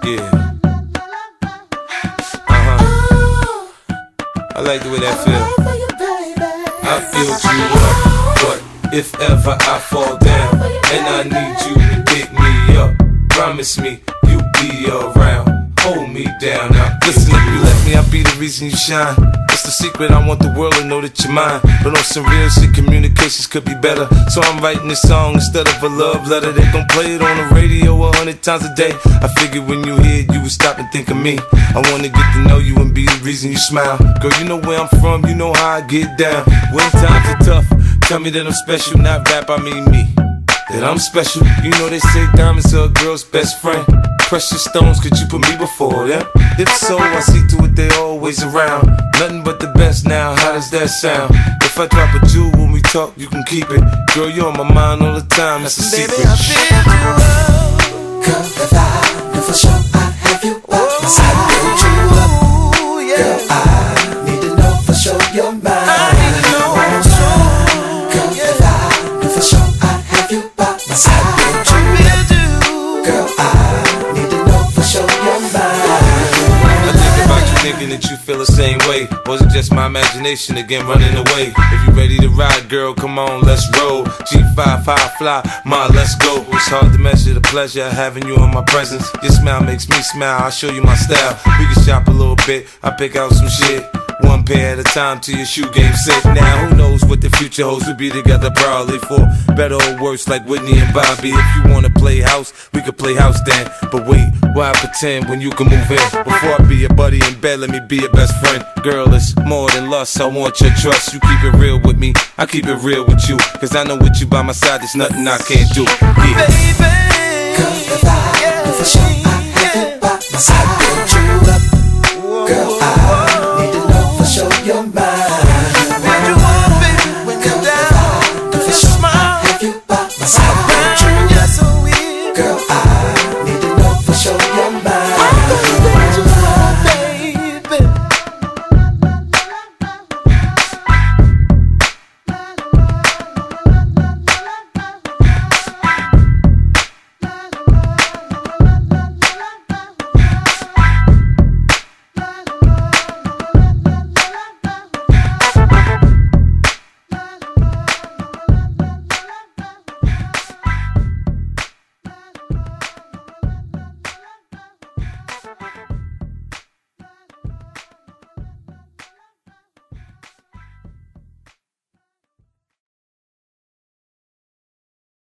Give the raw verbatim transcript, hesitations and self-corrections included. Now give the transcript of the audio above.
Yeah. Uh-huh. I like the way that feel. I build you up, but if ever I fall down and I need you to pick me up, promise me you'll be around. Hold me down now. Listen, if you let me, I'll be the reason you shine. It's the secret, I want the world to know that you're mine. But on some real shit, communications could be better. So I'm writing this song instead of a love letter. They gon' play it on the radio a hundred times a day. I figured when you hear it, you would stop and think of me. I wanna get to know you and be the reason you smile. Girl, you know where I'm from, you know how I get down. When times are tough, tell me that I'm special, not rap, I mean me. That I'm special. You know they say diamonds are a girl's best friend. Precious stones, could you put me before them? If so, I see to it they always around. Nothing but the best now, how does that sound? If I drop a jewel when we talk, you can keep it. Girl, you're on my mind all the time, that's a secret. Baby, I feel you up. Girl, if I knew for sure I'd have you by my side, build you up. Girl, I need to know for sure you're mine. I need to know for sure. Girl, if I knew for sure I'd have you by my side, build you up. Girl, I need to know for sure you're mine. I think about you thinking that you feel the same way. Was it just my imagination again running away? If you ready to ride, girl, come on, let's roll. G five, high fly, ma, let's go. It's hard to measure the pleasure of having you in my presence. Your smile makes me smile, I'll show you my style. We can shop a little bit, I pick out some shit. One pair at a time till your shoe game set. Now who knows what the future holds. We'll be together probably for better or worse, like Whitney and Bobby. If you wanna play house, we could play house then. But wait, why pretend when you can move in? Before I be your buddy in bed, let me be your best friend. Girl, it's more than lust, I want your trust. You keep it real with me, I keep it real with you. Cause I know with you by my side, there's nothing I can't do. Yeah. Baby, girl, if I knew for sure I'd have you by my side, build you up. Girl, I need to know for sure you're mine. When you want, baby, when you're down, for sure I'd have you by my side, build you up. Girl, I